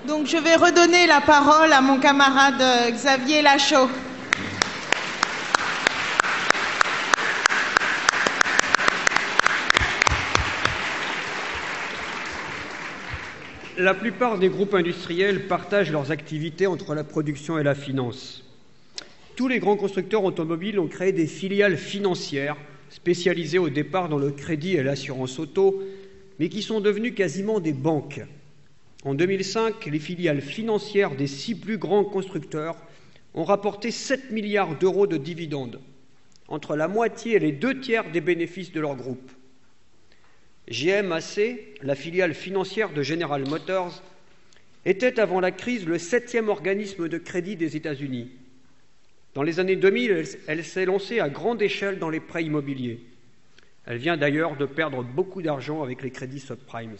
Donc je vais redonner la parole à mon camarade Xavier Lachaud. La plupart des groupes industriels partagent leurs activités entre la production et la finance. Tous les grands constructeurs automobiles ont créé des filiales financières spécialisées au départ dans le crédit et l'assurance auto, mais qui sont devenues quasiment des banques. En 2005, les filiales financières des 6 plus grands constructeurs ont rapporté 7 milliards d'euros de dividendes, entre la moitié et les 2/3 des bénéfices de leur groupe. GM-AC, la filiale financière de General Motors, était avant la crise le 7e organisme de crédit des États-Unis. Dans les années 2000, elle s'est lancée à grande échelle dans les prêts immobiliers. Elle vient d'ailleurs de perdre beaucoup d'argent avec les crédits subprimes.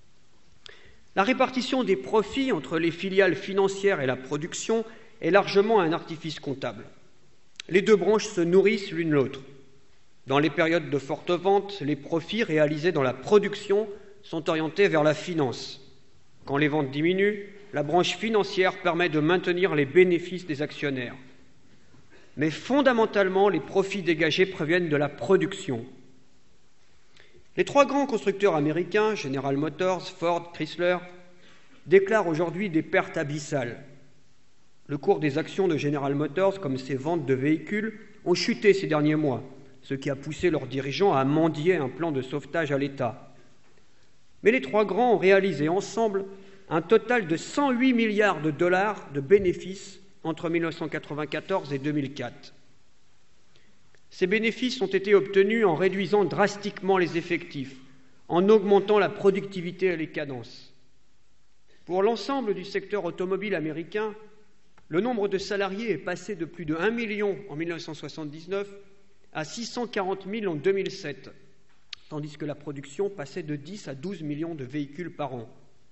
La répartition des profits entre les filiales financières et la production est largement un artifice comptable. Les deux branches se nourrissent l'une l'autre. Dans les périodes de forte vente, les profits réalisés dans la production sont orientés vers la finance. Quand les ventes diminuent, la branche financière permet de maintenir les bénéfices des actionnaires. Mais fondamentalement, les profits dégagés proviennent de la production. Les 3 grands constructeurs américains, General Motors, Ford, Chrysler, déclarent aujourd'hui des pertes abyssales. Le cours des actions de General Motors, comme ses ventes de véhicules, ont chuté ces derniers mois, ce qui a poussé leurs dirigeants à mendier un plan de sauvetage à l'État. Mais les 3 grands ont réalisé ensemble un total de 108 milliards de dollars de bénéfices entre 1994 et 2004. Ces bénéfices ont été obtenus en réduisant drastiquement les effectifs, en augmentant la productivité et les cadences. Pour l'ensemble du secteur automobile américain, le nombre de salariés est passé de plus de 1 million en 1979 à 640 000 en 2007, tandis que la production passait de 10 à 12 millions de véhicules par an.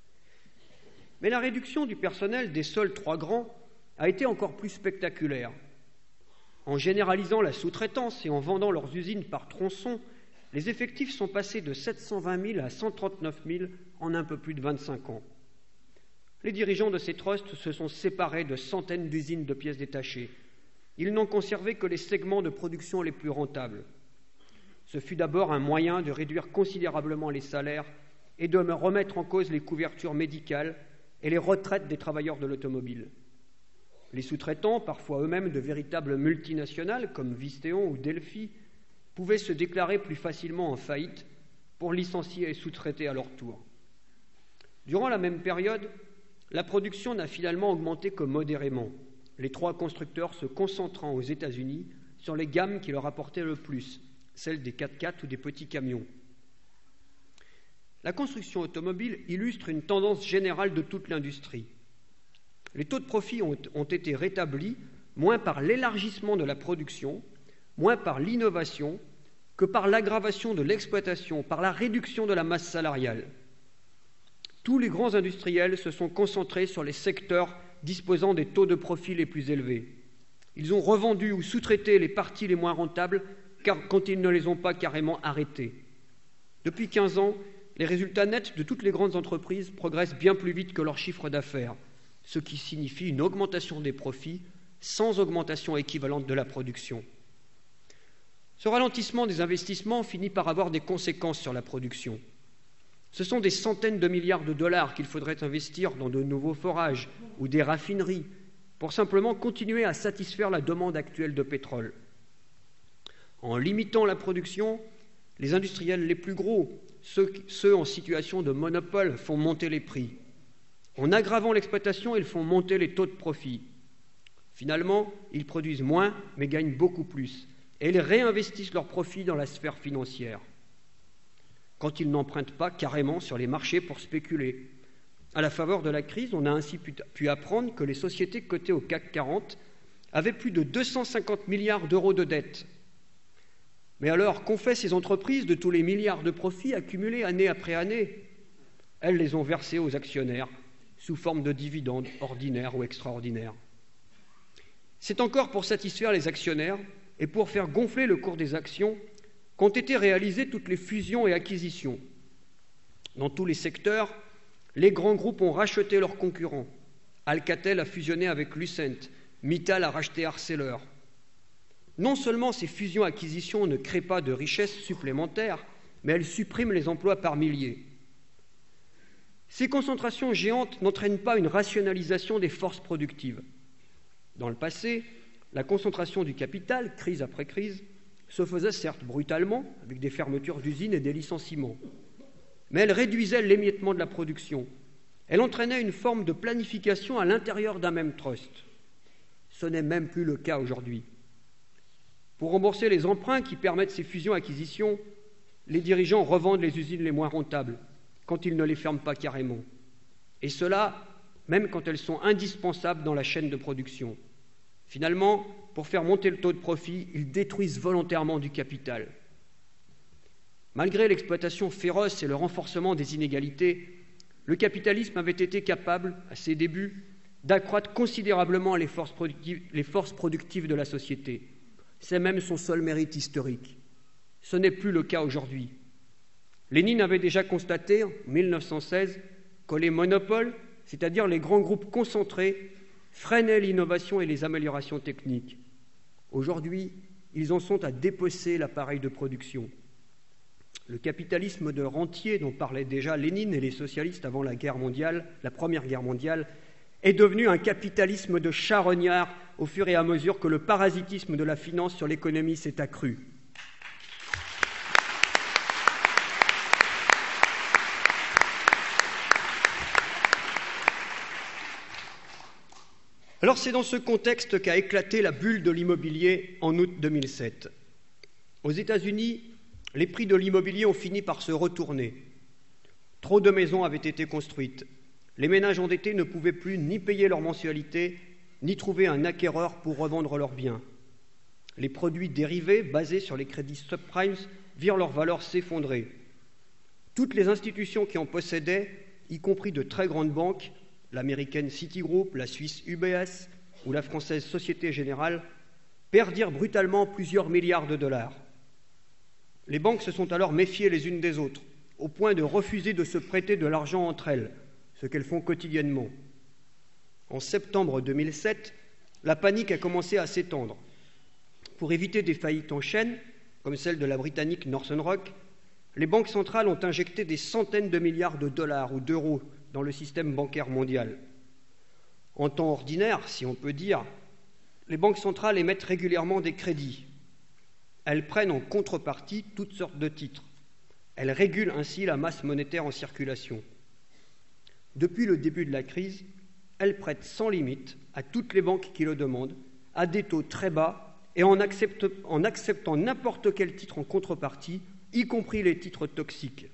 Mais la réduction du personnel des seuls 3 grands a été encore plus spectaculaire. En généralisant la sous-traitance et en vendant leurs usines par tronçon, les effectifs sont passés de 720 000 à 139 000 en un peu plus de 25 ans. Les dirigeants de ces trusts se sont séparés de centaines d'usines de pièces détachées. Ils n'ont conservé que les segments de production les plus rentables. Ce fut d'abord un moyen de réduire considérablement les salaires et de remettre en cause les couvertures médicales et les retraites des travailleurs de l'automobile. Les sous-traitants, parfois eux-mêmes de véritables multinationales comme Visteon ou Delphi, pouvaient se déclarer plus facilement en faillite pour licencier et sous-traiter à leur tour. Durant la même période, la production n'a finalement augmenté que modérément, les 3 constructeurs se concentrant aux États-Unis sur les gammes qui leur apportaient le plus, celles des 4x4 ou des petits camions. La construction automobile illustre une tendance générale de toute l'industrie. Les taux de profit ont été rétablis, moins par l'élargissement de la production, moins par l'innovation, que par l'aggravation de l'exploitation, par la réduction de la masse salariale. Tous les grands industriels se sont concentrés sur les secteurs disposant des taux de profit les plus élevés. Ils ont revendu ou sous-traité les parties les moins rentables quand ils ne les ont pas carrément arrêtées. Depuis 15 ans, les résultats nets de toutes les grandes entreprises progressent bien plus vite que leur chiffre d'affaires, ce qui signifie une augmentation des profits sans augmentation équivalente de la production. Ce ralentissement des investissements finit par avoir des conséquences sur la production. Ce sont des centaines de milliards de dollars qu'il faudrait investir dans de nouveaux forages ou des raffineries pour simplement continuer à satisfaire la demande actuelle de pétrole. En limitant la production, les industriels les plus gros, ceux en situation de monopole, font monter les prix. En aggravant l'exploitation, ils font monter les taux de profit. Finalement, ils produisent moins, mais gagnent beaucoup plus, et ils réinvestissent leurs profits dans la sphère financière, quand ils n'empruntent pas carrément sur les marchés pour spéculer. À la faveur de la crise, on a ainsi pu apprendre que les sociétés cotées au CAC 40 avaient plus de 250 milliards d'euros de dettes. Mais alors, qu'ont fait ces entreprises de tous les milliards de profits accumulés année après année? Elles les ont versés aux actionnaires sous forme de dividendes ordinaires ou extraordinaires. C'est encore pour satisfaire les actionnaires et pour faire gonfler le cours des actions qu'ont été réalisées toutes les fusions et acquisitions. Dans tous les secteurs, Les grands groupes ont racheté leurs concurrents. Alcatel a fusionné avec Lucent, Mittal a racheté Arcelor. Non seulement ces fusions-acquisitions ne créent pas de richesses supplémentaires, mais elles suppriment les emplois par milliers. Ces concentrations géantes n'entraînent pas une rationalisation des forces productives. Dans le passé, la concentration du capital, crise après crise, se faisait certes brutalement, avec des fermetures d'usines et des licenciements, mais elle réduisait l'émiettement de la production. Elle entraînait une forme de planification à l'intérieur d'un même trust. Ce n'est même plus le cas aujourd'hui. Pour rembourser les emprunts qui permettent ces fusions-acquisitions, les dirigeants revendent les usines les moins rentables, quand ils ne les ferment pas carrément. Et cela, même quand elles sont indispensables dans la chaîne de production. Finalement, pour faire monter le taux de profit, ils détruisent volontairement du capital. Malgré l'exploitation féroce et le renforcement des inégalités, le capitalisme avait été capable, à ses débuts, d'accroître considérablement les forces productives de la société. C'est même son seul mérite historique. Ce n'est plus le cas aujourd'hui. Lénine avait déjà constaté, en 1916, que les monopoles, c'est-à-dire les grands groupes concentrés, freinaient l'innovation et les améliorations techniques. Aujourd'hui, ils en sont à dépecer l'appareil de production. Le capitalisme de rentier dont parlaient déjà Lénine et les socialistes avant la Première Guerre mondiale, est devenu un capitalisme de charognard au fur et à mesure que le parasitisme de la finance sur l'économie s'est accru. Alors c'est dans ce contexte qu'a éclaté la bulle de l'immobilier en août 2007. Aux États-Unis, les prix de l'immobilier ont fini par se retourner. Trop de maisons avaient été construites. Les ménages endettés ne pouvaient plus ni payer leurs mensualités, ni trouver un acquéreur pour revendre leurs biens. Les produits dérivés, basés sur les crédits subprimes, virent leur valeur s'effondrer. Toutes les institutions qui en possédaient, y compris de très grandes banques, l'américaine Citigroup, la suisse UBS ou la française Société Générale, perdirent brutalement plusieurs milliards de dollars. Les banques se sont alors méfiées les unes des autres, au point de refuser de se prêter de l'argent entre elles, ce qu'elles font quotidiennement. En septembre 2007, la panique a commencé à s'étendre. Pour éviter des faillites en chaîne, comme celle de la britannique Northern Rock, les banques centrales ont injecté des centaines de milliards de dollars ou d'euros dans le système bancaire mondial. En temps ordinaire, si on peut dire, les banques centrales émettent régulièrement des crédits. Elles prennent en contrepartie toutes sortes de titres. Elles régulent ainsi la masse monétaire en circulation. Depuis le début de la crise, elles prêtent sans limite à toutes les banques qui le demandent, à des taux très bas et en acceptant n'importe quel titre en contrepartie, y compris les titres toxiques.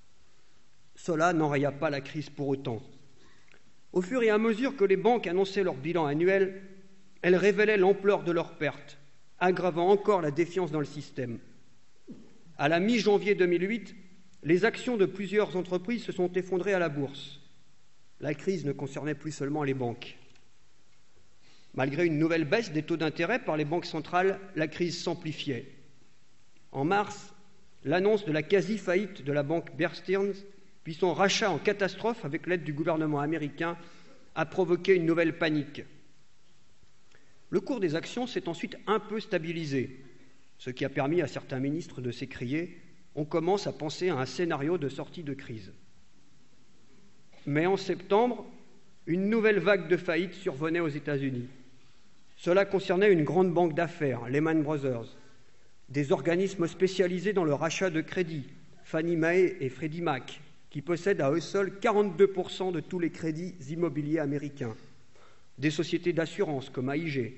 Cela n'enraya pas la crise pour autant. Au fur et à mesure que les banques annonçaient leur bilan annuel, elles révélaient l'ampleur de leurs pertes, aggravant encore la défiance dans le système. À la mi-janvier 2008, les actions de plusieurs entreprises se sont effondrées à la bourse. La crise ne concernait plus seulement les banques. Malgré une nouvelle baisse des taux d'intérêt par les banques centrales, la crise s'amplifiait. En mars, l'annonce de la quasi-faillite de la banque Bear Stearns, puis son rachat en catastrophe avec l'aide du gouvernement américain, a provoqué une nouvelle panique. Le cours des actions s'est ensuite un peu stabilisé, ce qui a permis à certains ministres de s'écrier « On commence à penser à un scénario de sortie de crise ». Mais en septembre, une nouvelle vague de faillites survenait aux États-Unis. Cela concernait une grande banque d'affaires, Lehman Brothers, des organismes spécialisés dans le rachat de crédits, Fannie Mae et Freddie Mac, qui possèdent à eux seuls 42% de tous les crédits immobiliers américains, des sociétés d'assurance comme AIG.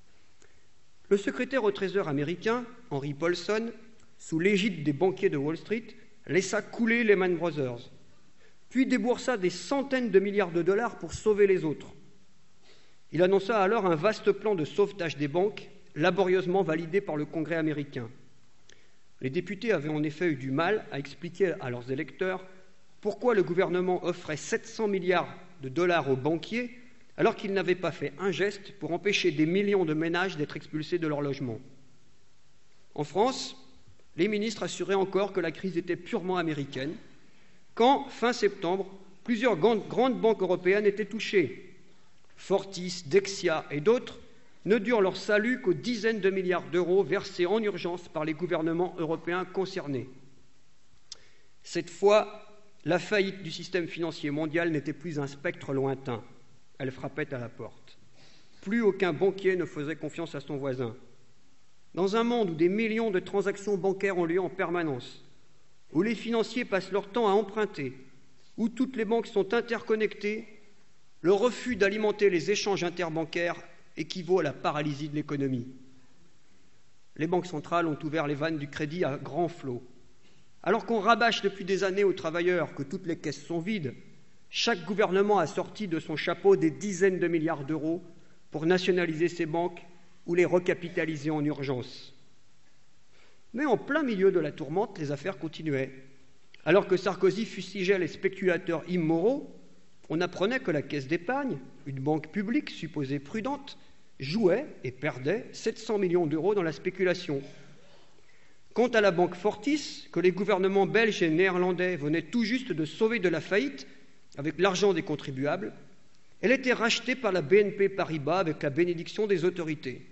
Le secrétaire au Trésor américain, Henry Paulson, sous l'égide des banquiers de Wall Street, laissa couler Lehman Brothers, puis déboursa des centaines de milliards de dollars pour sauver les autres. Il annonça alors un vaste plan de sauvetage des banques, laborieusement validé par le Congrès américain. Les députés avaient en effet eu du mal à expliquer à leurs électeurs pourquoi le gouvernement offrait 700 milliards de dollars aux banquiers alors qu'ils n'avaient pas fait un geste pour empêcher des millions de ménages d'être expulsés de leur logement. En France, les ministres assuraient encore que la crise était purement américaine, quand, fin septembre, plusieurs grandes banques européennes étaient touchées. Fortis, Dexia et d'autres ne durent leur salut qu'aux dizaines de milliards d'euros versés en urgence par les gouvernements européens concernés. Cette fois, la faillite du système financier mondial n'était plus un spectre lointain. Elle frappait à la porte. Plus aucun banquier ne faisait confiance à son voisin. Dans un monde où des millions de transactions bancaires ont lieu en permanence, où les financiers passent leur temps à emprunter, où toutes les banques sont interconnectées, le refus d'alimenter les échanges interbancaires équivaut à la paralysie de l'économie. Les banques centrales ont ouvert les vannes du crédit à grand flot. Alors qu'on rabâche depuis des années aux travailleurs que toutes les caisses sont vides, chaque gouvernement a sorti de son chapeau des dizaines de milliards d'euros pour nationaliser ces banques ou les recapitaliser en urgence. Mais en plein milieu de la tourmente, les affaires continuaient. Alors que Sarkozy fustigeait les spéculateurs immoraux, on apprenait que la Caisse d'épargne, une banque publique supposée prudente, jouait et perdait 700 millions d'euros dans la spéculation. Quant à la banque Fortis, que les gouvernements belges et néerlandais venaient tout juste de sauver de la faillite avec l'argent des contribuables, elle était rachetée par la BNP Paribas avec la bénédiction des autorités.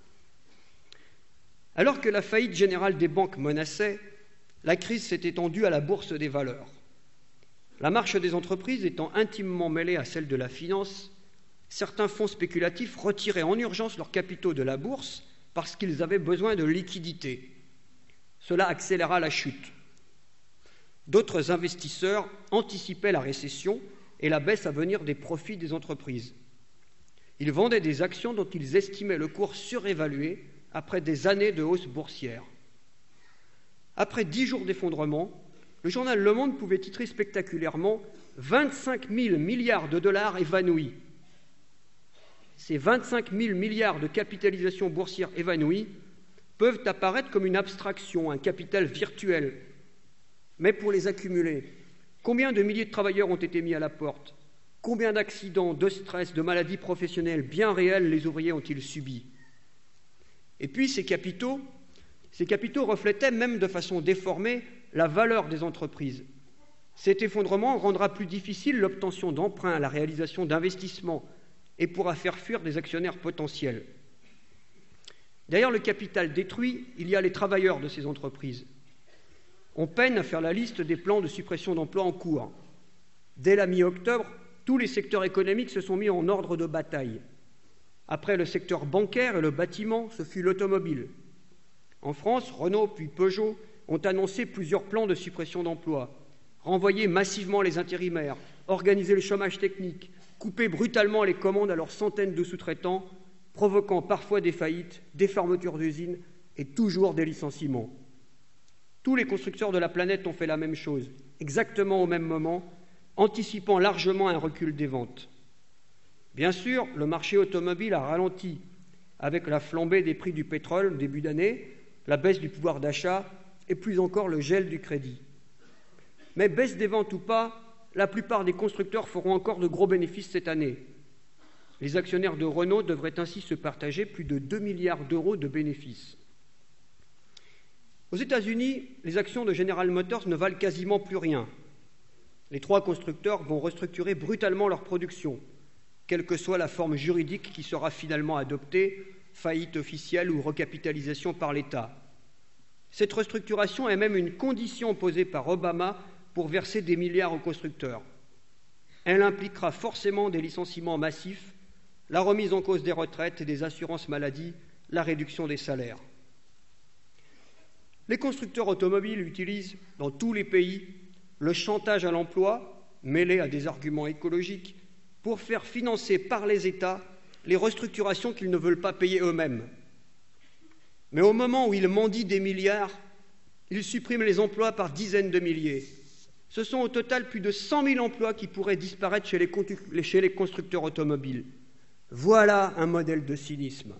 Alors que la faillite générale des banques menaçait, la crise s'est étendue à la bourse des valeurs. La marche des entreprises étant intimement mêlée à celle de la finance, certains fonds spéculatifs retiraient en urgence leurs capitaux de la bourse parce qu'ils avaient besoin de liquidités. Cela accéléra la chute. D'autres investisseurs anticipaient la récession et la baisse à venir des profits des entreprises. Ils vendaient des actions dont ils estimaient le cours surévalué après des années de hausse boursière. Après 10 jours d'effondrement, le journal Le Monde pouvait titrer spectaculairement « 25 000 milliards de dollars évanouis ». Ces 25 000 milliards de capitalisation boursière évanouie peuvent apparaître comme une abstraction, un capital virtuel. Mais pour les accumuler, combien de milliers de travailleurs ont été mis à la porte? Combien d'accidents, de stress, de maladies professionnelles bien réelles les ouvriers ont-ils subis? Et puis ces capitaux reflétaient même de façon déformée la valeur des entreprises. Cet effondrement rendra plus difficile l'obtention d'emprunts, la réalisation d'investissements et pourra faire fuir des actionnaires potentiels. Derrière le capital détruit, il y a les travailleurs de ces entreprises. On peine à faire la liste des plans de suppression d'emplois en cours. Dès la mi-octobre, tous les secteurs économiques se sont mis en ordre de bataille. Après le secteur bancaire et le bâtiment, ce fut l'automobile. En France, Renault puis Peugeot ont annoncé plusieurs plans de suppression d'emplois, renvoyé massivement les intérimaires, organisé le chômage technique, coupé brutalement les commandes à leurs centaines de sous-traitants, provoquant parfois des faillites, des fermetures d'usines et toujours des licenciements. Tous les constructeurs de la planète ont fait la même chose, exactement au même moment, anticipant largement un recul des ventes. Bien sûr, le marché automobile a ralenti avec la flambée des prix du pétrole début d'année, la baisse du pouvoir d'achat et plus encore le gel du crédit. Mais baisse des ventes ou pas, la plupart des constructeurs feront encore de gros bénéfices cette année. Les actionnaires de Renault devraient ainsi se partager plus de 2 milliards d'euros de bénéfices. Aux États-Unis, les actions de General Motors ne valent quasiment plus rien. Les 3 constructeurs vont restructurer brutalement leur production, quelle que soit la forme juridique qui sera finalement adoptée, faillite officielle ou recapitalisation par l'État. Cette restructuration est même une condition posée par Obama pour verser des milliards aux constructeurs. Elle impliquera forcément des licenciements massifs, la remise en cause des retraites et des assurances maladie, la réduction des salaires. Les constructeurs automobiles utilisent, dans tous les pays, le chantage à l'emploi, mêlé à des arguments écologiques, pour faire financer par les États les restructurations qu'ils ne veulent pas payer eux-mêmes. Mais au moment où ils mendient des milliards, ils suppriment les emplois par dizaines de milliers. Ce sont au total plus de 100 000 emplois qui pourraient disparaître chez les constructeurs automobiles. Voilà un modèle de cynisme.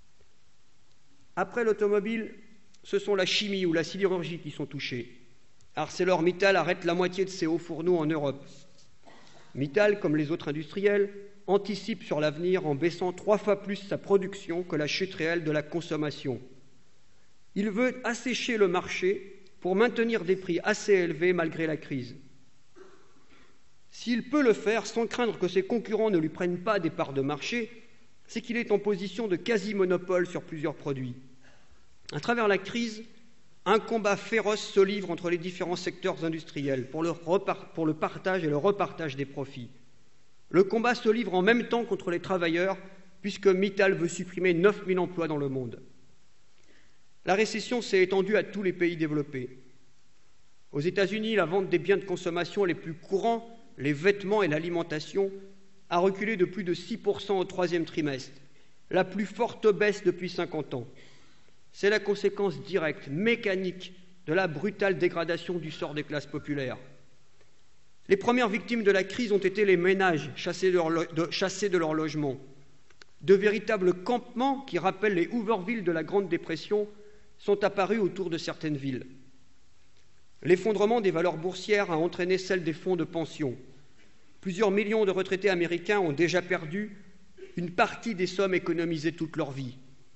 Après l'automobile, ce sont la chimie ou la sidérurgie qui sont touchés. ArcelorMittal arrête la moitié de ses hauts fourneaux en Europe. Mittal, comme les autres industriels, anticipe sur l'avenir en baissant 3 fois plus sa production que la chute réelle de la consommation. Il veut assécher le marché pour maintenir des prix assez élevés malgré la crise. S'il peut le faire sans craindre que ses concurrents ne lui prennent pas des parts de marché, c'est qu'il est en position de quasi-monopole sur plusieurs produits. À travers la crise, un combat féroce se livre entre les différents secteurs industriels pour le partage et le repartage des profits. Le combat se livre en même temps contre les travailleurs, puisque Mittal veut supprimer 9000 emplois dans le monde. La récession s'est étendue à tous les pays développés. Aux États-Unis, la vente des biens de consommation les plus courants, les vêtements et l'alimentation, a reculé de plus de 6% au troisième trimestre, la plus forte baisse depuis 50 ans. C'est la conséquence directe, mécanique, de la brutale dégradation du sort des classes populaires. Les premières victimes de la crise ont été les ménages chassés de leur logement. De véritables campements qui rappellent les Hoovervilles de la Grande Dépression sont apparus autour de certaines villes. L'effondrement des valeurs boursières a entraîné celle des fonds de pension. Plusieurs millions de retraités américains ont déjà perdu une partie des sommes économisées toute leur vie.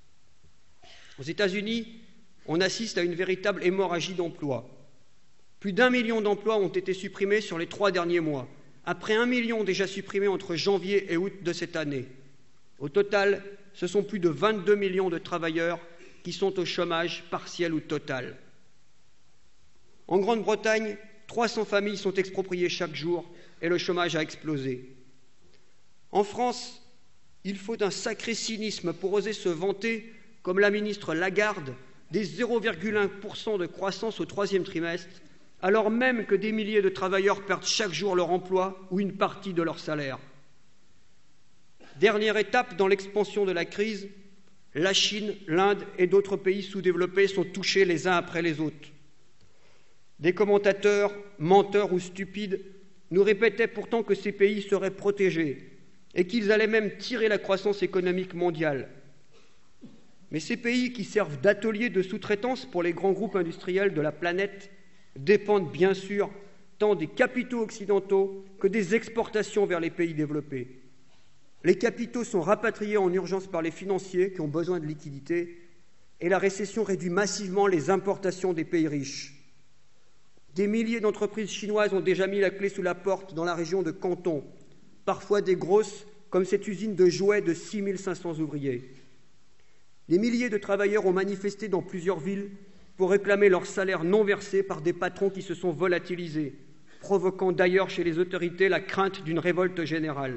Aux États-Unis, on assiste à une véritable hémorragie d'emplois. Plus d'1 million d'emplois ont été supprimés sur les 3 derniers mois, après 1 million déjà supprimés entre janvier et août de cette année. Au total, ce sont plus de 22 millions de travailleurs qui sont au chômage partiel ou total. En Grande-Bretagne, 300 familles sont expropriées chaque jour et le chômage a explosé. En France, il faut un sacré cynisme pour oser se vanter, comme la ministre Lagarde, des 0,1% de croissance au troisième trimestre, alors même que des milliers de travailleurs perdent chaque jour leur emploi ou une partie de leur salaire. Dernière étape dans l'expansion de la crise, la Chine, l'Inde et d'autres pays sous-développés sont touchés les uns après les autres. Des commentateurs, menteurs ou stupides, nous répétaient pourtant que ces pays seraient protégés et qu'ils allaient même tirer la croissance économique mondiale. Mais ces pays qui servent d'ateliers de sous-traitance pour les grands groupes industriels de la planète dépendent bien sûr tant des capitaux occidentaux que des exportations vers les pays développés. Les capitaux sont rapatriés en urgence par les financiers qui ont besoin de liquidités et la récession réduit massivement les importations des pays riches. Des milliers d'entreprises chinoises ont déjà mis la clé sous la porte dans la région de Canton, parfois des grosses, comme cette usine de jouets de 6500 ouvriers. Des milliers de travailleurs ont manifesté dans plusieurs villes pour réclamer leurs salaires non versés par des patrons qui se sont volatilisés, provoquant d'ailleurs chez les autorités la crainte d'une révolte générale.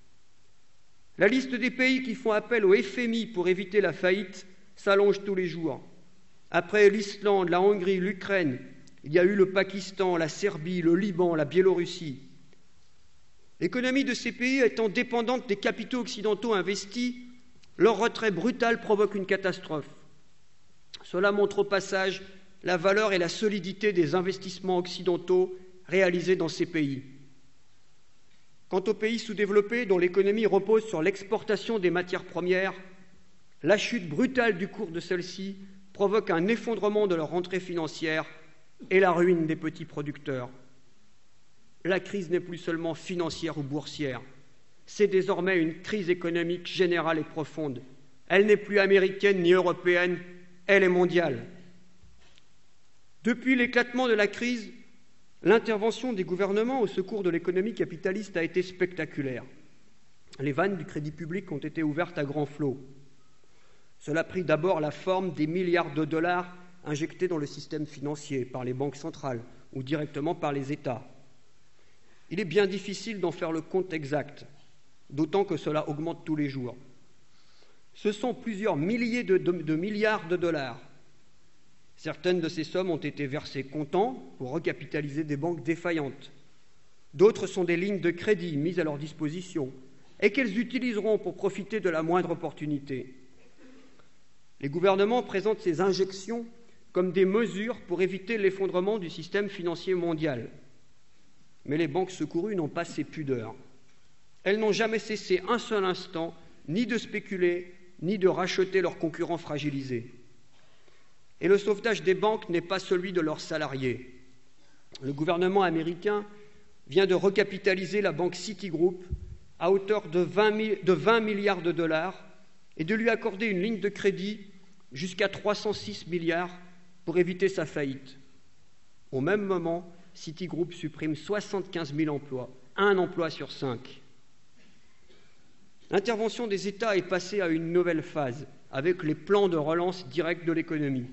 La liste des pays qui font appel au FMI pour éviter la faillite s'allonge tous les jours. Après l'Islande, la Hongrie, l'Ukraine, il y a eu le Pakistan, la Serbie, le Liban, la Biélorussie. L'économie de ces pays étant dépendante des capitaux occidentaux investis, leur retrait brutal provoque une catastrophe. Cela montre au passage la valeur et la solidité des investissements occidentaux réalisés dans ces pays. Quant aux pays sous-développés dont l'économie repose sur l'exportation des matières premières, la chute brutale du cours de celles-ci provoque un effondrement de leur rentrée financière et la ruine des petits producteurs. La crise n'est plus seulement financière ou boursière, c'est désormais une crise économique générale et profonde. Elle n'est plus américaine ni européenne, elle est mondiale. Depuis l'éclatement de la crise, l'intervention des gouvernements au secours de l'économie capitaliste a été spectaculaire. Les vannes du crédit public ont été ouvertes à grand flot. Cela a pris d'abord la forme des milliards de dollars injectés dans le système financier par les banques centrales ou directement par les États. Il est bien difficile d'en faire le compte exact, d'autant que cela augmente tous les jours. Ce sont plusieurs milliers de milliards de dollars. Certaines de ces sommes ont été versées comptant pour recapitaliser des banques défaillantes. D'autres sont des lignes de crédit mises à leur disposition et qu'elles utiliseront pour profiter de la moindre opportunité. Les gouvernements présentent ces injections comme des mesures pour éviter l'effondrement du système financier mondial. Mais les banques secourues n'ont pas ces pudeurs. Elles n'ont jamais cessé un seul instant ni de spéculer, ni de racheter leurs concurrents fragilisés. Et le sauvetage des banques n'est pas celui de leurs salariés. Le gouvernement américain vient de recapitaliser la banque Citigroup à hauteur de 20 milliards de dollars et de lui accorder une ligne de crédit jusqu'à 306 milliards pour éviter sa faillite. Au même moment, Citigroup supprime 75 000 emplois 1 emploi sur 5. L'intervention des États est passée à une nouvelle phase, avec les plans de relance directe de l'économie.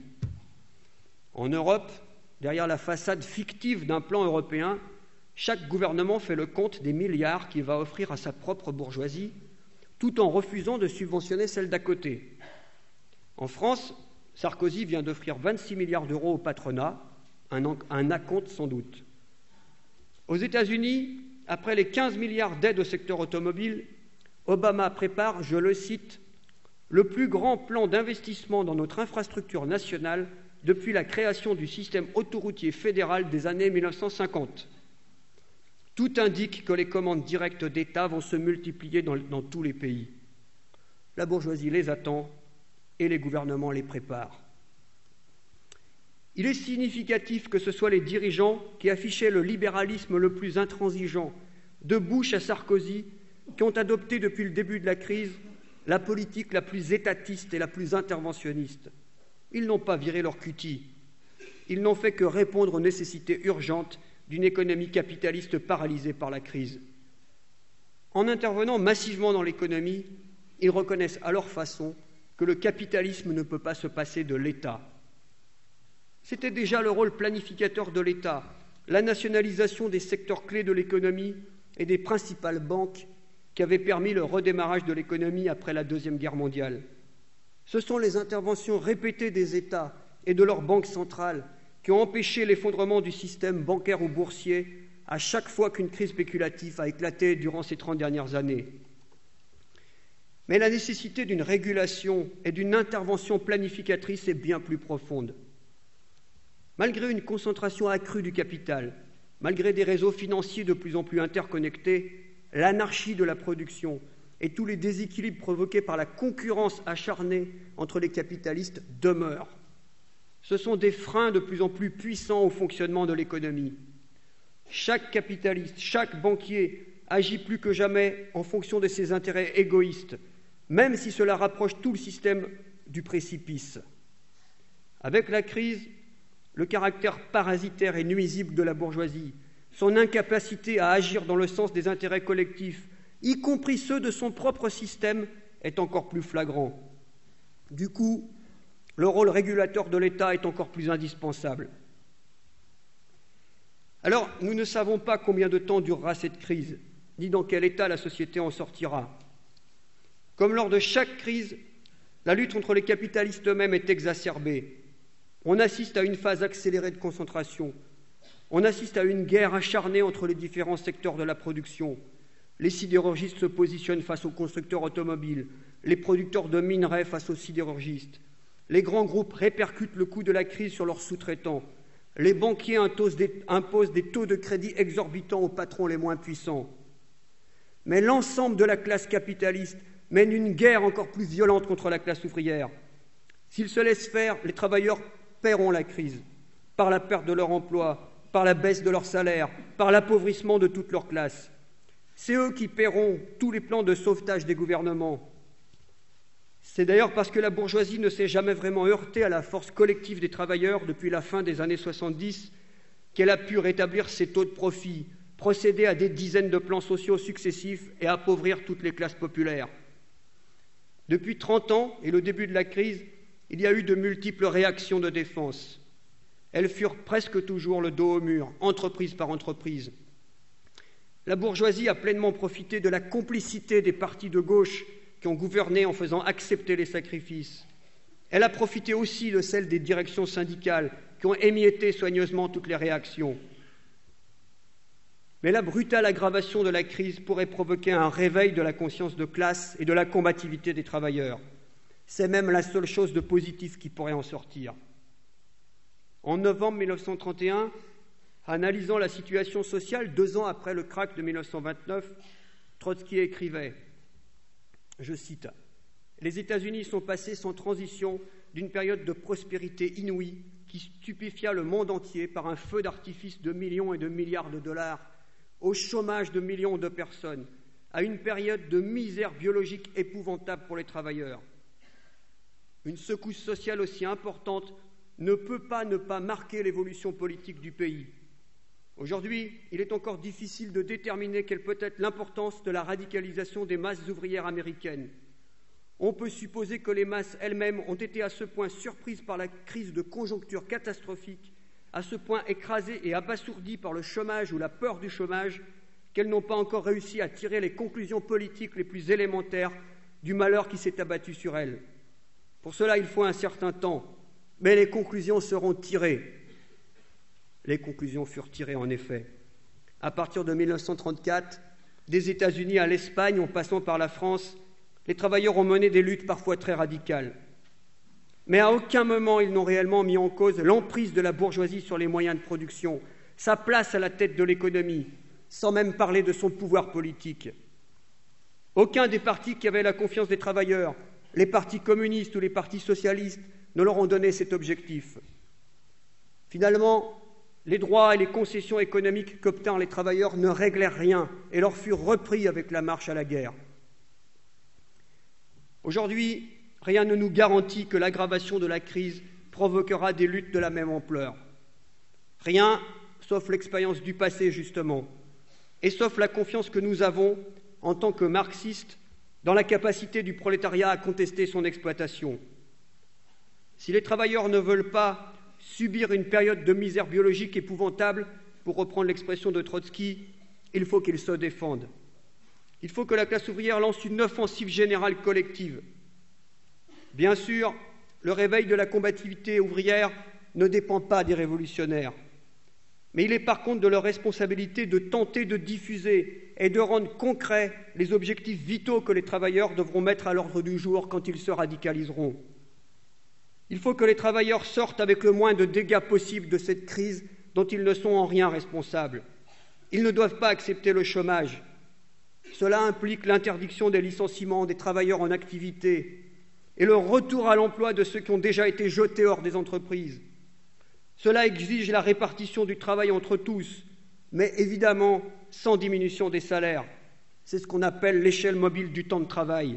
En Europe, derrière la façade fictive d'un plan européen, chaque gouvernement fait le compte des milliards qu'il va offrir à sa propre bourgeoisie, tout en refusant de subventionner celle d'à côté. En France, Sarkozy vient d'offrir 26 milliards d'euros au patronat, un acompte sans doute. Aux États-Unis, après les 15 milliards d'aides au secteur automobile, Obama prépare, je le cite, « le plus grand plan d'investissement dans notre infrastructure nationale depuis la création du système autoroutier fédéral des années 1950. » Tout indique que les commandes directes d'État vont se multiplier dans tous les pays. La bourgeoisie les attend et les gouvernements les préparent. Il est significatif que ce soit les dirigeants qui affichaient le libéralisme le plus intransigeant, de Bush à Sarkozy, qui ont adopté depuis le début de la crise la politique la plus étatiste et la plus interventionniste. Ils n'ont pas viré leur cutie. Ils n'ont fait que répondre aux nécessités urgentes d'une économie capitaliste paralysée par la crise. En intervenant massivement dans l'économie, ils reconnaissent à leur façon que le capitalisme ne peut pas se passer de l'État. C'était déjà le rôle planificateur de l'État, la nationalisation des secteurs clés de l'économie et des principales banques qui avait permis le redémarrage de l'économie après la Deuxième Guerre mondiale. Ce sont les interventions répétées des États et de leurs banques centrales qui ont empêché l'effondrement du système bancaire ou boursier à chaque fois qu'une crise spéculative a éclaté durant ces 30 dernières années. Mais la nécessité d'une régulation et d'une intervention planificatrice est bien plus profonde. Malgré une concentration accrue du capital, malgré des réseaux financiers de plus en plus interconnectés, l'anarchie de la production et tous les déséquilibres provoqués par la concurrence acharnée entre les capitalistes demeurent. Ce sont des freins de plus en plus puissants au fonctionnement de l'économie. Chaque capitaliste, chaque banquier agit plus que jamais en fonction de ses intérêts égoïstes, même si cela rapproche tout le système du précipice. Avec la crise, le caractère parasitaire et nuisible de la bourgeoisie, son incapacité à agir dans le sens des intérêts collectifs, y compris ceux de son propre système, est encore plus flagrant. Du coup, le rôle régulateur de l'État est encore plus indispensable. Alors, nous ne savons pas combien de temps durera cette crise, ni dans quel état la société en sortira. Comme lors de chaque crise, la lutte contre les capitalistes eux-mêmes est exacerbée. On assiste à une phase accélérée de concentration. On assiste à une guerre acharnée entre les différents secteurs de la production. Les sidérurgistes se positionnent face aux constructeurs automobiles, les producteurs de minerais face aux sidérurgistes. Les grands groupes répercutent le coût de la crise sur leurs sous-traitants. Les banquiers imposent des taux de crédit exorbitants aux patrons les moins puissants. Mais l'ensemble de la classe capitaliste mène une guerre encore plus violente contre la classe ouvrière. S'ils se laissent faire, les travailleurs paieront la crise, par la perte de leur emploi, par la baisse de leur salaire, par l'appauvrissement de toute leur classe. C'est eux qui paieront tous les plans de sauvetage des gouvernements. C'est d'ailleurs parce que la bourgeoisie ne s'est jamais vraiment heurtée à la force collective des travailleurs depuis la fin des années 70 qu'elle a pu rétablir ses taux de profit, procéder à des dizaines de plans sociaux successifs et appauvrir toutes les classes populaires. Depuis 30 ans et le début de la crise, il y a eu de multiples réactions de défense. Elles furent presque toujours le dos au mur, entreprise par entreprise. La bourgeoisie a pleinement profité de la complicité des partis de gauche qui ont gouverné en faisant accepter les sacrifices. Elle a profité aussi de celle des directions syndicales qui ont émietté soigneusement toutes les réactions. Mais la brutale aggravation de la crise pourrait provoquer un réveil de la conscience de classe et de la combativité des travailleurs. C'est même la seule chose de positif qui pourrait en sortir. En novembre 1931, analysant la situation sociale 2 ans après le krach de 1929, Trotsky écrivait, je cite, « Les États-Unis sont passés sans transition d'une période de prospérité inouïe qui stupéfia le monde entier par un feu d'artifice de millions et de milliards de dollars, au chômage de millions de personnes, à une période de misère biologique épouvantable pour les travailleurs. Une secousse sociale aussi importante ne peut pas ne pas marquer l'évolution politique du pays. Aujourd'hui, il est encore difficile de déterminer quelle peut être l'importance de la radicalisation des masses ouvrières américaines. On peut supposer que les masses elles-mêmes ont été à ce point surprises par la crise de conjoncture catastrophique, à ce point écrasées et abasourdies par le chômage ou la peur du chômage, qu'elles n'ont pas encore réussi à tirer les conclusions politiques les plus élémentaires du malheur qui s'est abattu sur elles. Pour cela, il faut un certain temps, mais les conclusions seront tirées. Les conclusions furent tirées, en effet. À partir de 1934, des États-Unis à l'Espagne, en passant par la France, les travailleurs ont mené des luttes parfois très radicales. Mais à aucun moment ils n'ont réellement mis en cause l'emprise de la bourgeoisie sur les moyens de production, sa place à la tête de l'économie, sans même parler de son pouvoir politique. Aucun des partis qui avaient la confiance des travailleurs, les partis communistes ou les partis socialistes, ne leur ont donné cet objectif. Finalement, les droits et les concessions économiques qu'obtinrent les travailleurs ne réglèrent rien et leur furent repris avec la marche à la guerre. Aujourd'hui, rien ne nous garantit que l'aggravation de la crise provoquera des luttes de la même ampleur. Rien, sauf l'expérience du passé, justement, et sauf la confiance que nous avons, en tant que marxistes, dans la capacité du prolétariat à contester son exploitation. Si les travailleurs ne veulent pas subir une période de misère biologique épouvantable, pour reprendre l'expression de Trotsky, il faut qu'ils se défendent. Il faut que la classe ouvrière lance une offensive générale collective. Bien sûr, le réveil de la combativité ouvrière ne dépend pas des révolutionnaires. Mais il est par contre de leur responsabilité de tenter de diffuser et de rendre concrets les objectifs vitaux que les travailleurs devront mettre à l'ordre du jour quand ils se radicaliseront. Il faut que les travailleurs sortent avec le moins de dégâts possible de cette crise dont ils ne sont en rien responsables. Ils ne doivent pas accepter le chômage. Cela implique l'interdiction des licenciements des travailleurs en activité et le retour à l'emploi de ceux qui ont déjà été jetés hors des entreprises. Cela exige la répartition du travail entre tous, mais évidemment sans diminution des salaires. C'est ce qu'on appelle l'échelle mobile du temps de travail.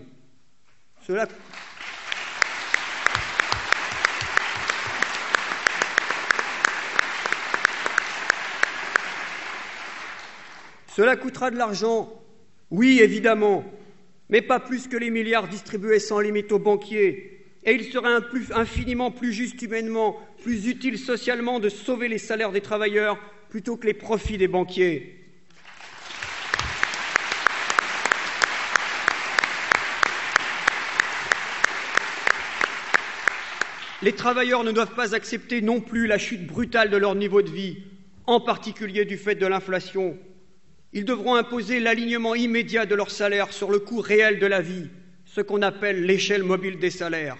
Cela coûtera de l'argent, oui, évidemment, mais pas plus que les milliards distribués sans limite aux banquiers. Et il serait infiniment plus juste humainement, plus utile socialement de sauver les salaires des travailleurs plutôt que les profits des banquiers. Les travailleurs ne doivent pas accepter non plus la chute brutale de leur niveau de vie, en particulier du fait de l'inflation. Ils devront imposer l'alignement immédiat de leur salaire sur le coût réel de la vie, ce qu'on appelle l'échelle mobile des salaires.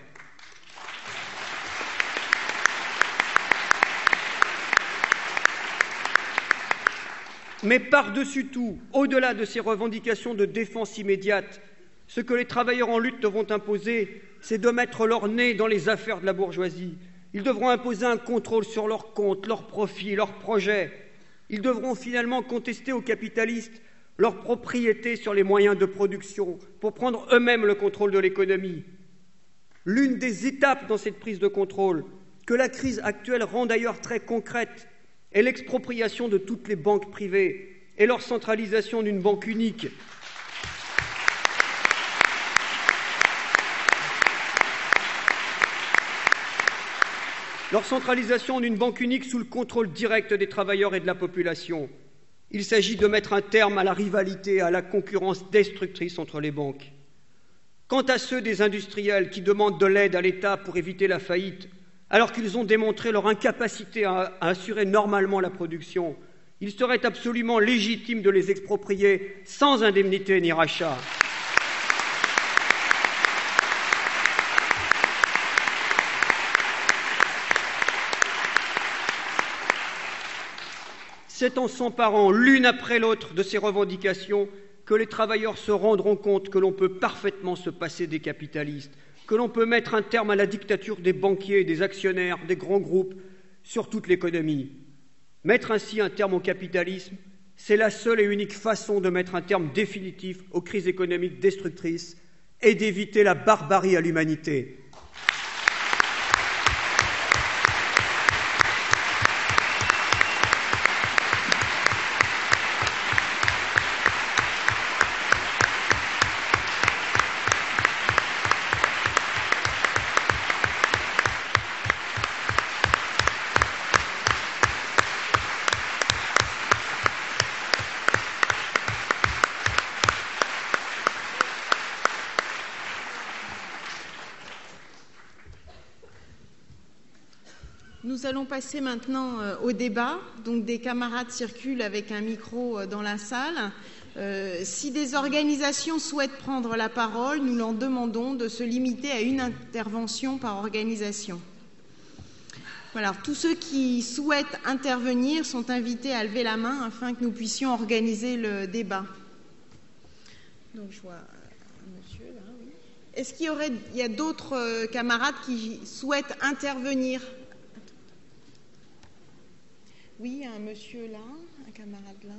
Mais par-dessus tout, au-delà de ces revendications de défense immédiate, ce que les travailleurs en lutte devront imposer, c'est de mettre leur nez dans les affaires de la bourgeoisie. Ils devront imposer un contrôle sur leurs comptes, leurs profits, leurs projets. Ils devront finalement contester aux capitalistes leur propriété sur les moyens de production pour prendre eux-mêmes le contrôle de l'économie. L'une des étapes dans cette prise de contrôle, que la crise actuelle rend d'ailleurs très concrète, est l'expropriation de toutes les banques privées et leur centralisation d'une banque unique. Leur centralisation d'une banque unique sous le contrôle direct des travailleurs et de la population. Il s'agit de mettre un terme à la rivalité et à la concurrence destructrice entre les banques. Quant à ceux des industriels qui demandent de l'aide à l'État pour éviter la faillite, alors qu'ils ont démontré leur incapacité à assurer normalement la production, il serait absolument légitime de les exproprier sans indemnité ni rachat. C'est en s'emparant l'une après l'autre de ces revendications que les travailleurs se rendront compte que l'on peut parfaitement se passer des capitalistes, que l'on peut mettre un terme à la dictature des banquiers, des actionnaires, des grands groupes sur toute l'économie. Mettre ainsi un terme au capitalisme, c'est la seule et unique façon de mettre un terme définitif aux crises économiques destructrices et d'éviter la barbarie à l'humanité. Nous allons passer maintenant au débat. Donc des camarades circulent avec un micro dans la salle. Si des organisations souhaitent prendre la parole, nous leur demandons de se limiter à une intervention par organisation. Voilà, tous ceux qui souhaitent intervenir sont invités à lever la main afin que nous puissions organiser le débat. Donc je vois un monsieur là, oui. Est-ce qu'il y a d'autres camarades qui souhaitent intervenir? Oui, un monsieur là, un camarade là.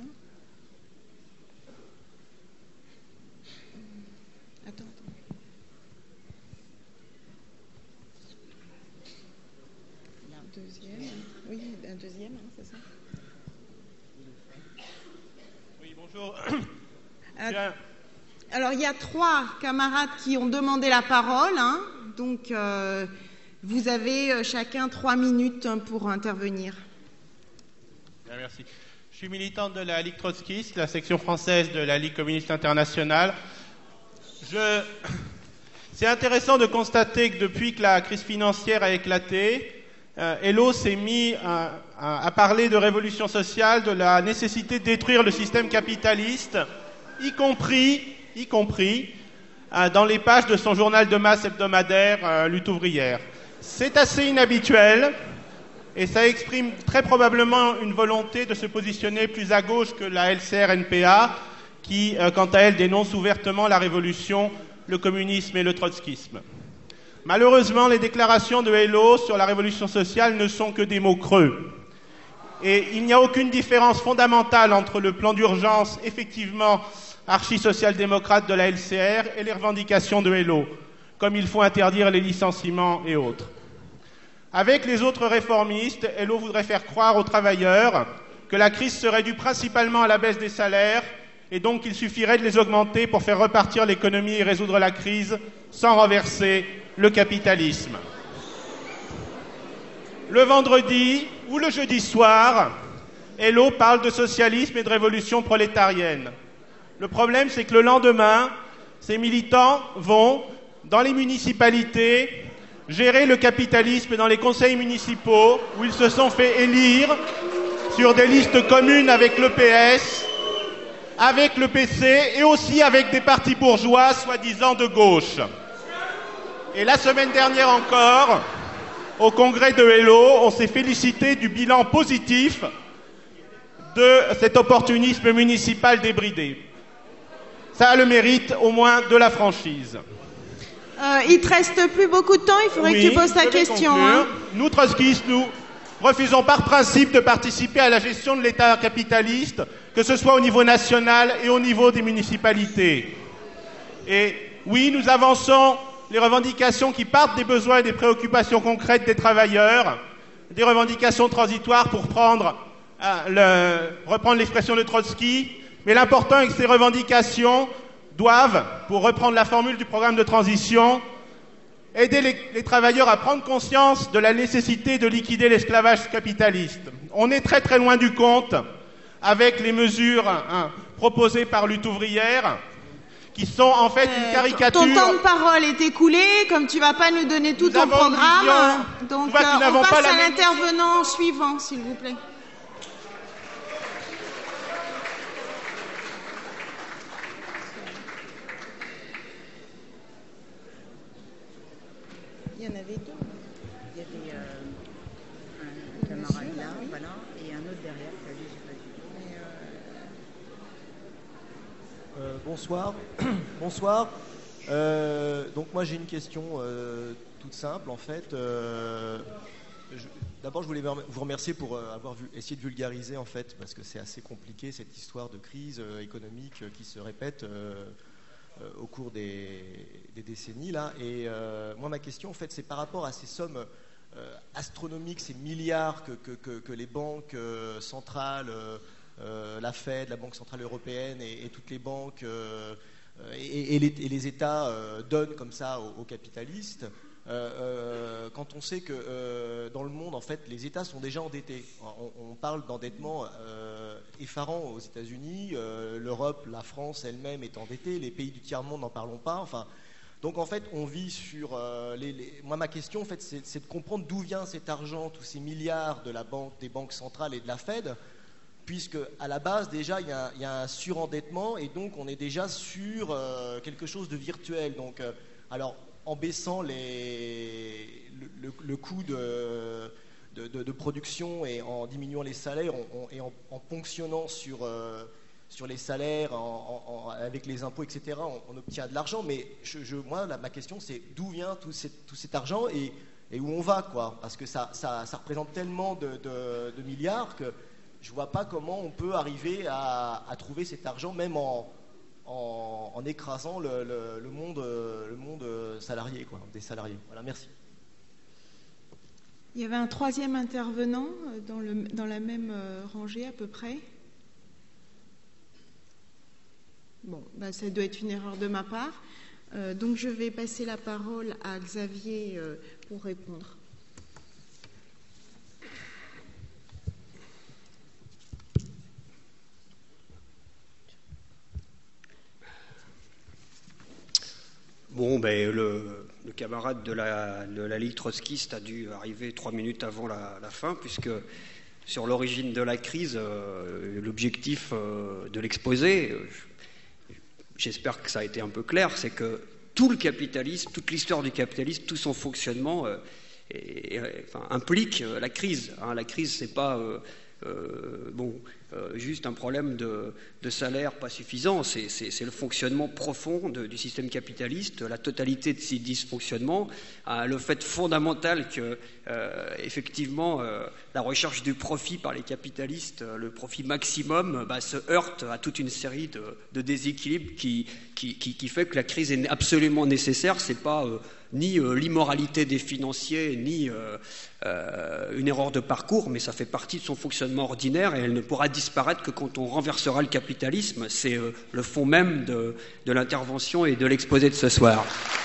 Attends. Un deuxième. Oui, un deuxième, hein, c'est ça. Oui, bonjour. Alors, il y a 3 camarades qui ont demandé la parole, hein, donc vous avez chacun 3 minutes pour intervenir. Bien, merci. Je suis militant de la Ligue trotskiste, la section française de la Ligue communiste internationale. C'est intéressant de constater que depuis que la crise financière a éclaté, Hello s'est mis à parler de révolution sociale, de la nécessité de détruire le système capitaliste, y compris dans les pages de son journal de masse hebdomadaire, Lutte ouvrière. C'est assez inhabituel. Et ça exprime très probablement une volonté de se positionner plus à gauche que la LCR-NPA, qui, quant à elle, dénonce ouvertement la révolution, le communisme et le trotskisme. Malheureusement, les déclarations de Hello sur la révolution sociale ne sont que des mots creux. Et il n'y a aucune différence fondamentale entre le plan d'urgence, effectivement archi-social-démocrate de la LCR, et les revendications de Hello, comme il faut interdire les licenciements et autres. Avec les autres réformistes, Hello voudrait faire croire aux travailleurs que la crise serait due principalement à la baisse des salaires et donc qu'il suffirait de les augmenter pour faire repartir l'économie et résoudre la crise sans renverser le capitalisme. Le vendredi ou le jeudi soir, Hello parle de socialisme et de révolution prolétarienne. Le problème, c'est que le lendemain, ces militants vont dans les municipalités gérer le capitalisme dans les conseils municipaux où ils se sont fait élire sur des listes communes avec le PS, avec le PC et aussi avec des partis bourgeois soi-disant de gauche. Et la semaine dernière encore, au congrès de Hello, on s'est félicité du bilan positif de cet opportunisme municipal débridé. Ça a le mérite au moins de la franchise. Il te reste plus beaucoup de temps, il faudrait que tu poses ta question. Hein. Nous, trotskistes, nous refusons par principe de participer à la gestion de l'État capitaliste, que ce soit au niveau national et au niveau des municipalités. Et oui, nous avançons les revendications qui partent des besoins et des préoccupations concrètes des travailleurs, des revendications transitoires pour reprendre l'expression de Trotsky, mais l'important est que ces revendications doivent, pour reprendre la formule du programme de transition, aider les travailleurs à prendre conscience de la nécessité de liquider l'esclavage capitaliste. On est très très loin du compte avec les mesures proposées par Lutte ouvrière, qui sont en fait une caricature. Ton temps de parole est écoulé, comme tu ne vas pas nous donner tout ton programme, donc on passe à l'intervenant suivant, s'il vous plaît. Il y en avait 2. Il y avait un camarade là, voilà, et un autre derrière. Bonsoir. Bonsoir. Donc moi j'ai une question toute simple en fait. D'abord je voulais vous remercier pour avoir essayé de vulgariser en fait, parce que c'est assez compliqué cette histoire de crise économique qui se répète au cours des décennies là. Et moi ma question en fait c'est par rapport à ces sommes astronomiques, ces milliards que les banques centrales, la Fed, la Banque centrale européenne et toutes les banques et les États donnent comme ça aux capitalistes. Quand on sait que dans le monde, en fait, les États sont déjà endettés. On parle d'endettement effarant aux États-Unis, l'Europe, la France elle-même est endettée, les pays du tiers-monde n'en parlons pas. Enfin, Donc en fait, on vit sur moi, ma question, en fait, c'est de comprendre d'où vient cet argent, tous ces milliards des banques centrales et de la Fed, puisque à la base déjà il y a un surendettement et donc on est déjà sur quelque chose de virtuel. Donc alors en baissant le coût de production et en diminuant les salaires et en ponctionnant sur les salaires, avec les impôts, etc., on obtient de l'argent. Mais ma question, c'est d'où vient tout cet argent et où on va, quoi. Parce que ça représente tellement de milliards que je ne vois pas comment on peut arriver à trouver cet argent, même en écrasant le monde salarié, quoi, des salariés. Voilà, merci. Il y avait un troisième intervenant dans la même rangée à peu près. Bon, ça doit être une erreur de ma part. Donc je vais passer la parole à Xavier pour répondre. Bon, le camarade de la Ligue trotskiste a dû arriver 3 minutes avant la fin, puisque sur l'origine de la crise, l'objectif de l'exposé, j'espère que ça a été un peu clair, c'est que tout le capitalisme, toute l'histoire du capitalisme, tout son fonctionnement implique la crise. La crise, c'est pas juste un problème de salaire pas suffisant, c'est le fonctionnement profond du système capitaliste, la totalité de ses dysfonctionnements, le fait fondamental que effectivement la recherche du profit par les capitalistes, le profit maximum, se heurte à toute une série de déséquilibres qui fait que la crise est absolument nécessaire. C'est pas ni l'immoralité des financiers, ni une erreur de parcours, mais ça fait partie de son fonctionnement ordinaire et elle ne pourra disparaître que quand on renversera le capitalisme. C'est le fond même de l'intervention et de l'exposé de ce soir.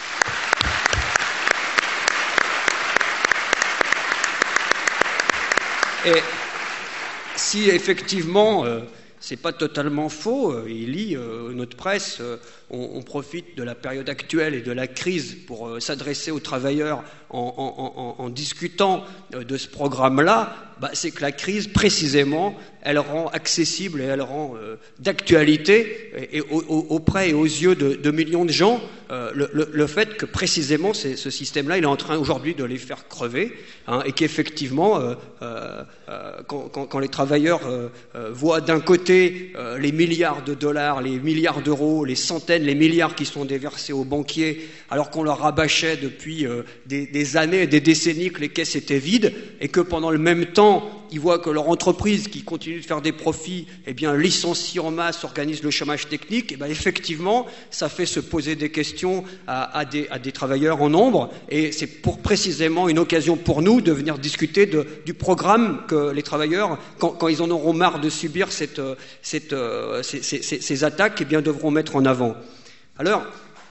Et si effectivement c'est pas totalement faux, il lit notre presse, on profite de la période actuelle et de la crise pour s'adresser aux travailleurs en discutant de ce programme-là, c'est que la crise, précisément, elle rend accessible et elle rend d'actualité et auprès et aux yeux de millions de gens le fait que précisément ce système-là, il est en train aujourd'hui de les faire crever, et qu'effectivement, quand les travailleurs voient d'un côté les milliards de dollars, les milliards d'euros, les centaines, les milliards qui sont déversés aux banquiers, alors qu'on leur rabâchait depuis des années et des décennies que les caisses étaient vides, et que pendant le même temps, ils voient que leur entreprise, qui continue de faire des profits, licencie en masse, organise le chômage technique, effectivement, ça fait se poser des questions à des travailleurs en nombre, et c'est précisément une occasion pour nous de venir discuter du programme que les travailleurs, quand ils en auront marre de subir ces attaques, devront mettre en avant. Alors,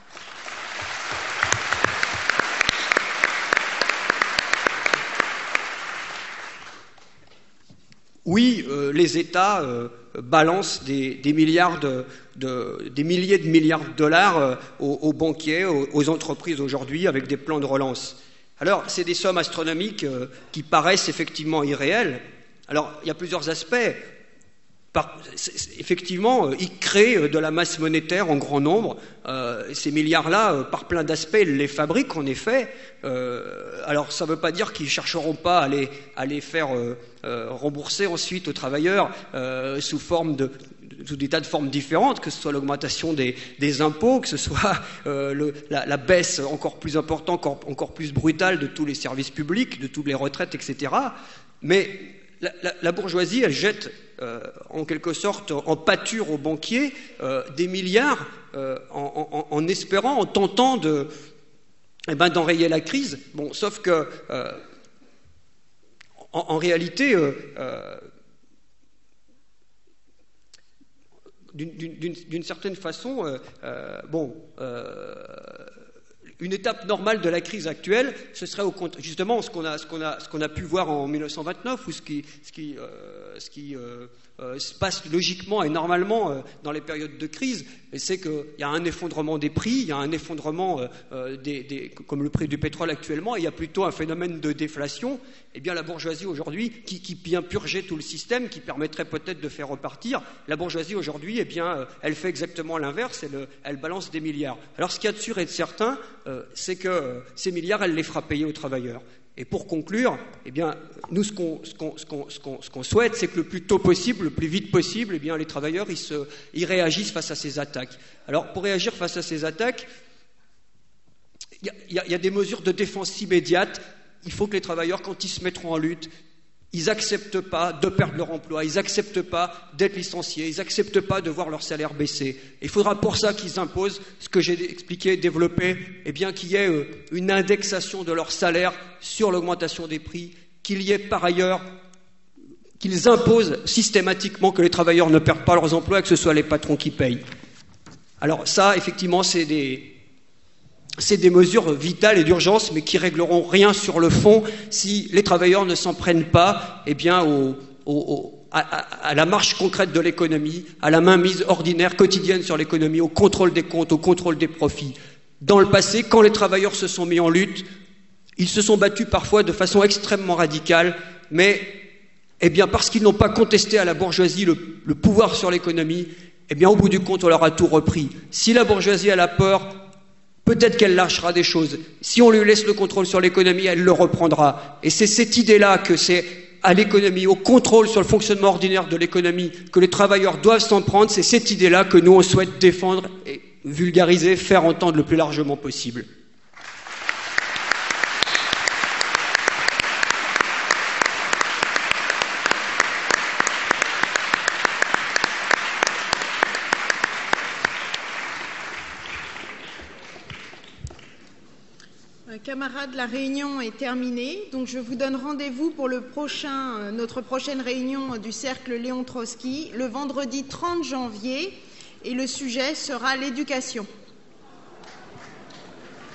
oui, les États balancent des milliards des milliers de milliards de dollars aux banquiers, aux entreprises aujourd'hui, avec des plans de relance. Alors, c'est des sommes astronomiques qui paraissent effectivement irréelles. Alors, il y a plusieurs aspects. Effectivement, ils créent de la masse monétaire en grand nombre. Ces milliards-là, par plein d'aspects, ils les fabriquent en effet. Alors, ça ne veut pas dire qu'ils ne chercheront pas à les faire rembourser ensuite aux travailleurs sous des tas de formes différentes, que ce soit l'augmentation des impôts, que ce soit la baisse encore plus importante, encore plus brutale de tous les services publics, de toutes les retraites, etc. Mais la bourgeoisie, elle jette en quelque sorte en pâture aux banquiers des milliards en espérant, en tentant d'enrayer la crise. Bon, sauf que en réalité, d'une certaine façon, une étape normale de la crise actuelle, ce serait justement ce qu'on a pu voir en 1929, ou ce qui se passe logiquement et normalement dans les périodes de crise, c'est qu'il y a un effondrement des prix, il y a un effondrement comme le prix du pétrole actuellement, et il y a plutôt un phénomène de déflation. Eh bien, la bourgeoisie aujourd'hui, qui vient purger tout le système, qui permettrait peut-être de faire repartir, la bourgeoisie aujourd'hui, eh bien, elle fait exactement l'inverse, elle balance des milliards. Alors, ce qu'il y a de sûr et de certain, c'est que ces milliards, elle les fera payer aux travailleurs. Et pour conclure, eh bien, nous, ce qu'on souhaite, c'est que le plus tôt possible, le plus vite possible, eh bien, les travailleurs, ils réagissent face à ces attaques. Alors, pour réagir face à ces attaques, il y a des mesures de défense immédiates. Il faut que les travailleurs, quand ils se mettront en lutte, ils n'acceptent pas de perdre leur emploi, ils n'acceptent pas d'être licenciés, ils n'acceptent pas de voir leur salaire baisser. Il faudra pour ça qu'ils imposent ce que j'ai expliqué, développé, eh bien qu'il y ait une indexation de leur salaire sur l'augmentation des prix, qu'il y ait par ailleurs, qu'ils imposent systématiquement que les travailleurs ne perdent pas leurs emplois et que ce soit les patrons qui payent. Alors ça, effectivement, c'est des mesures vitales et d'urgence, mais qui régleront rien sur le fond si les travailleurs ne s'en prennent pas, eh bien, à la marche concrète de l'économie, à la mainmise ordinaire, quotidienne sur l'économie, au contrôle des comptes, au contrôle des profits. Dans le passé, quand les travailleurs se sont mis en lutte, ils se sont battus parfois de façon extrêmement radicale, mais eh bien, parce qu'ils n'ont pas contesté à la bourgeoisie le pouvoir sur l'économie, eh bien, au bout du compte, on leur a tout repris. Si la bourgeoisie a la peur, peut-être qu'elle lâchera des choses. Si on lui laisse le contrôle sur l'économie, elle le reprendra. Et c'est cette idée-là que c'est à l'économie, au contrôle sur le fonctionnement ordinaire de l'économie, que les travailleurs doivent s'en prendre. C'est cette idée-là que nous, on souhaite défendre et vulgariser, faire entendre le plus largement possible. Camarades, la réunion est terminée, donc je vous donne rendez-vous pour notre prochaine réunion du Cercle Léon Trotsky, le vendredi 30 janvier, et le sujet sera l'éducation.